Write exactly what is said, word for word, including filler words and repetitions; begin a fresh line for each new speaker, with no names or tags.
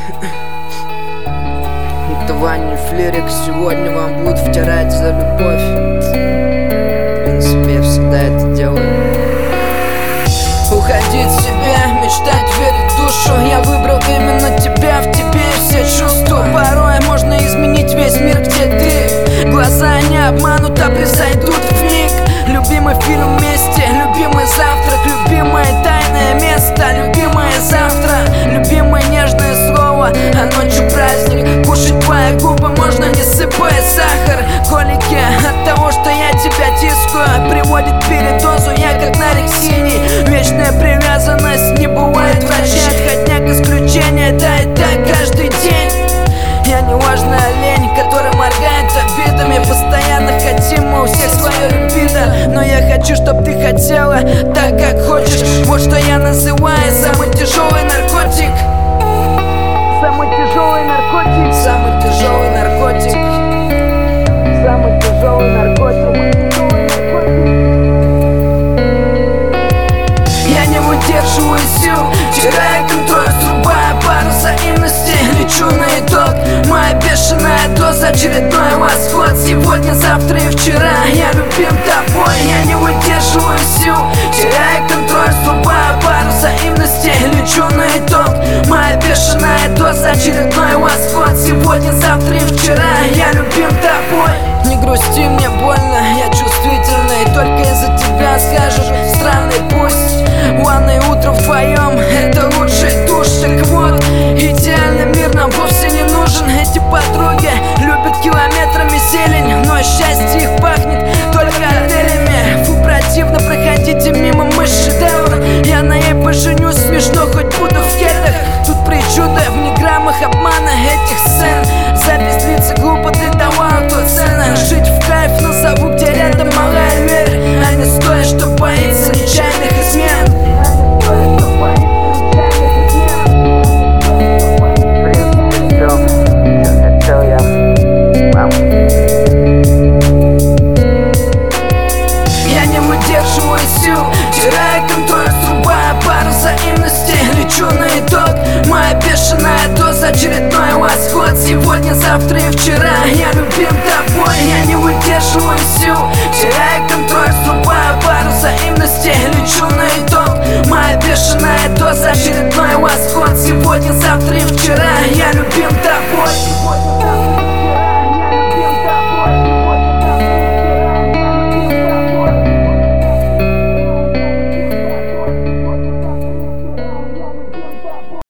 Это Ваня Флирик. Сегодня вам будут втирать за любовь. В принципе, я всегда это делаю. Уходить в себя, мечтать, верить в душу. Я выбрал именно тебя, в тебе все чувства. Порой можно изменить весь мир, где ты. Глаза не обманут, а превзойдут в миг. Любимый фильм вместе, любимый завтрак, любимое тайное место, любимое завтра, любимое нежное слово, а ночью праздник. Кушать твои губы можно, не сыпая сахар. Колики от того, что я тебя тискаю, приводит передозу, я как нариксиний. Вечная привязанность, не бывает врачей, отходняк исключения, да и так каждый день. Я не важная олень, который моргает обидами. Постоянно хотим мы у всех свое любидо, но я хочу, чтоб ты хотела так, как хочешь. Вот что я называю самый тяжелый наркотик. Самый тяжелый наркотик. Самый тяжелый наркотик. Самый тяжелый наркотик. Я не выдерживаю сил, теряю контроль, срубая пару взаимности. Лечу на итог, моя бешеная доза, очередной восход. Сегодня, завтра и вчера я любим тобой. Я не выдерживаю сил, теряю контроль, срубая пару взаимности. Лечу на итог, моя бешеная доза, очередной восход. Сегодня, завтра и вчера я любим тобой. Не грусти, мне больно, я чувствительный. Только из-за тебя скажешь странный пусть. Ванна и утро вдвоем, это лучший душ. Так вот, идеальный мир нам вовсе не нужен. Эти подруги любят километрами зелень, но счастье их пахнет только отелями. Фу, противно, проходите мимо, мы шедевр. Я на ней поженюсь, смешно, хоть буду в кедах. Тут причуда в неграммах обман.